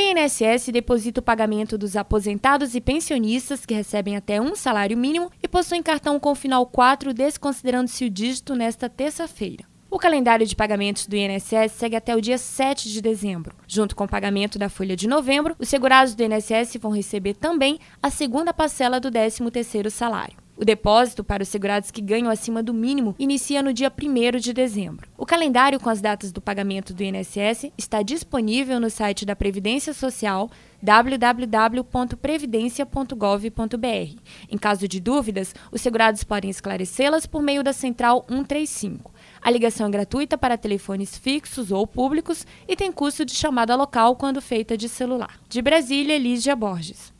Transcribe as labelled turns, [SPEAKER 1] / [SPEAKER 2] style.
[SPEAKER 1] INSS deposita o pagamento dos aposentados e pensionistas que recebem até um salário mínimo e possuem cartão com final 4, desconsiderando-se o dígito, nesta terça-feira. O calendário de pagamentos do INSS segue até o dia 7 de dezembro. Junto com o pagamento da folha de novembro, os segurados do INSS vão receber também a segunda parcela do 13º salário. O depósito para os segurados que ganham acima do mínimo inicia no dia 1º de dezembro. O calendário com as datas do pagamento do INSS está disponível no site da Previdência Social, www.previdencia.gov.br. Em caso de dúvidas, os segurados podem esclarecê-las por meio da Central 135. A ligação é gratuita para telefones fixos ou públicos e tem custo de chamada local quando feita de celular. De Brasília, Lígia Borges.